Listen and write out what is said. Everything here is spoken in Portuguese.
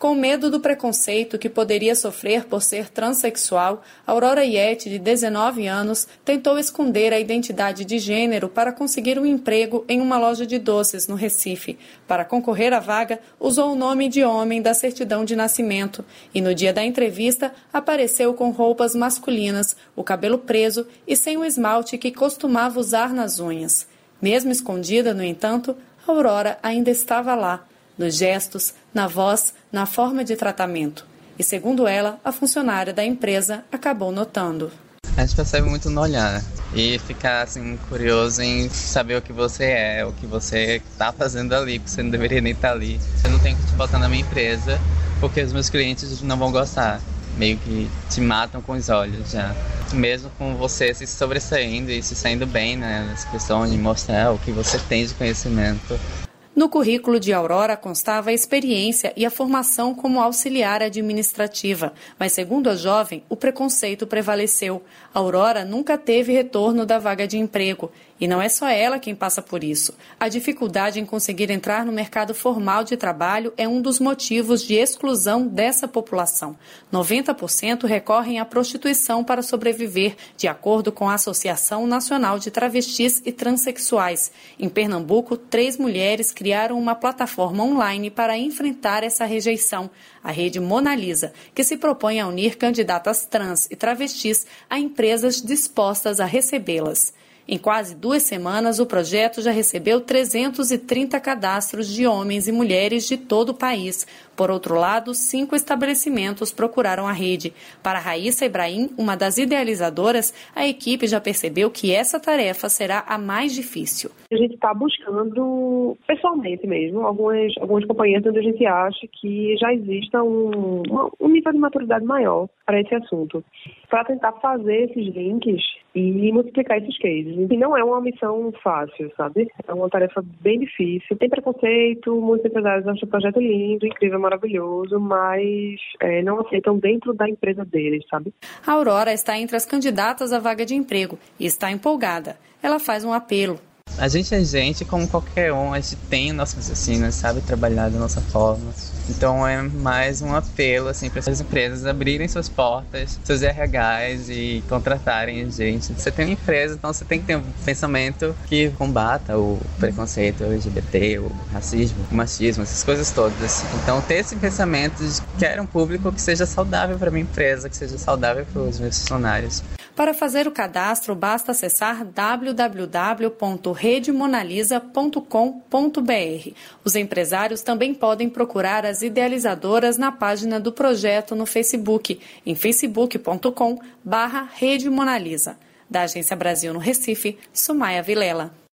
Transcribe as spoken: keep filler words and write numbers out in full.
Com medo do preconceito que poderia sofrer por ser transexual, Aurora Iete, de dezenove anos, tentou esconder a identidade de gênero para conseguir um emprego em uma loja de doces no Recife. Para concorrer à vaga, usou o nome de homem da certidão de nascimento e no dia da entrevista apareceu com roupas masculinas, o cabelo preso e sem o esmalte que costumava usar nas unhas. Mesmo escondida, no entanto, Aurora ainda estava lá, nos gestos, na voz, na forma de tratamento. E, segundo ela, a funcionária da empresa acabou notando. A gente percebe muito no olhar e ficar assim, curioso em saber o que você é, o que você está fazendo ali, porque você não deveria nem estar ali. Eu não tenho que te botar na minha empresa porque os meus clientes não vão gostar. Meio que te matam com os olhos já. Mesmo com você se sobressaindo e se saindo bem, né, nessa questão de mostrar o que você tem de conhecimento. No currículo de Aurora constava a experiência e a formação como auxiliar administrativa, mas segundo a jovem, o preconceito prevaleceu. Aurora nunca teve retorno da vaga de emprego. E não é só ela quem passa por isso. A dificuldade em conseguir entrar no mercado formal de trabalho é um dos motivos de exclusão dessa população. noventa por cento recorrem à prostituição para sobreviver, de acordo com a Associação Nacional de Travestis e Transsexuais. Em Pernambuco, três mulheres criaram uma plataforma online para enfrentar essa rejeição, a Rede Monalisa, que se propõe a unir candidatas trans e travestis a empresas dispostas a recebê-las. Em quase duas semanas, o projeto já recebeu trezentos e trinta cadastros de homens e mulheres de todo o país. Por outro lado, cinco estabelecimentos procuraram a rede. Para Raíssa Ibrahim, uma das idealizadoras, a equipe já percebeu que essa tarefa será a mais difícil. A gente está buscando, pessoalmente mesmo, algumas, algumas companhias onde a gente acha que já exista um, um nível de maturidade maior para esse assunto, para tentar fazer esses links e multiplicar esses cases. E não é uma missão fácil, sabe? É uma tarefa bem difícil. Tem preconceito, muitos empresários acham o projeto lindo, incrível, maravilhoso, mas é, não aceitam dentro da empresa deles, sabe? A Aurora está entre as candidatas à vaga de emprego e está empolgada. Ela faz um apelo. A gente é gente como qualquer um, a gente tem nossas raciocínios, sabe trabalhar da nossa forma. Então é mais um apelo assim, para as empresas abrirem suas portas, seus R Hs e contratarem a gente. Você tem uma empresa, então você tem que ter um pensamento que combata o preconceito L G B T, o racismo, o machismo, essas coisas todas. Então ter esse pensamento de que quero um público que seja saudável para a minha empresa, que seja saudável para os meus funcionários. Para fazer o cadastro, basta acessar w w w ponto rede monalisa ponto com ponto b r. Os empresários também podem procurar as idealizadoras na página do projeto no Facebook, em facebook ponto com barra rede monalisa. Da Agência Brasil no Recife, Sumaia Vilela.